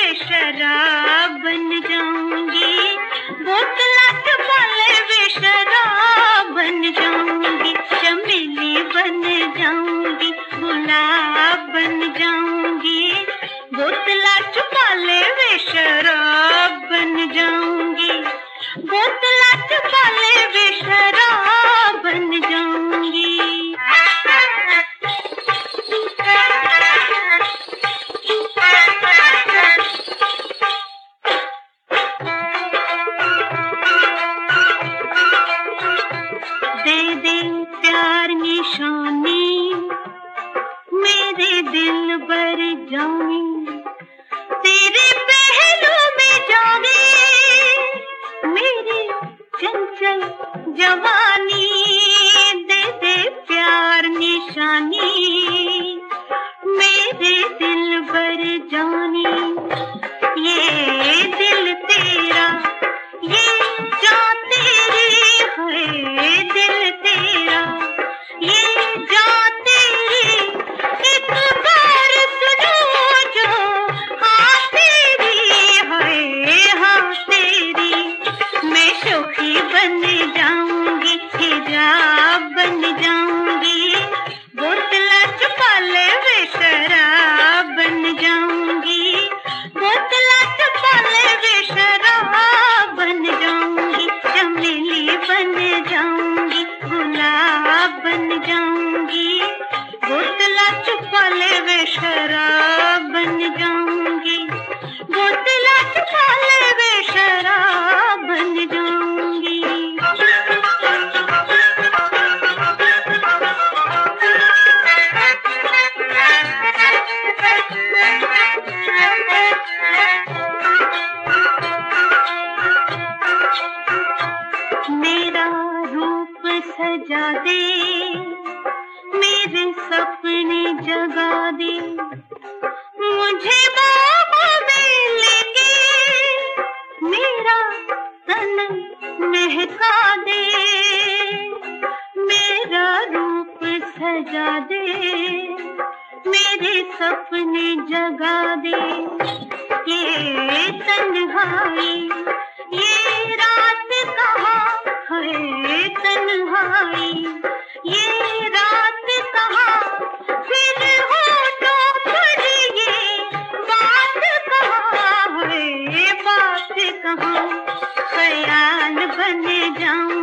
वे शराब बन जाऊंगी, बोतला छुपा ले वे शराब बन जाऊंगी, चमेली बन जाऊंगी, गुलाब बन जाऊंगी, बोतला छुपा ले वे शराब बन जाऊंगी, बोतला छुपा ले वे शराब बन जाऊंगी। दे दे प्यार निशानी मेरे दिल भर जाऊं, तेरे पहलू में जागे मेरी चंचल जवानी। दे दे प्यार निशानी मेरे दिल भर जानी, ये दिल तेरा ये जान तेरी है, दिल तेरा ये जान तेरी, एक बार सुनो जो हाँ तेरी है, हाँ तेरी। मैं शोखी बन जाऊंगी, हिजाब बन जाऊंगी, बोतला छुपा ले वे शराब बन जाऊंगी, बोतला छुपा ले वे शराब बन जाऊंगी, चमेली बन जाऊंगी, गुलाब बन जाऊंगी, बोतला छुपा ले वे शराब बन जाऊंगी, बोतला छुपा ले वे शराब बन जाऊंगी। मेरा रूप सजा दे, मेरे सपने जगा दे, मुझे बाहों में लेके मेरा तन महका दे, मेरा रूप सजा दे, मेरे सपने जगा दे। ये तन्हाई ये रात कहाँ है, तन्हाई ये रात कहाँ, फिर होठों पर ये बात कहाँ है, बात कहाँ। ख्याल बन जाऊं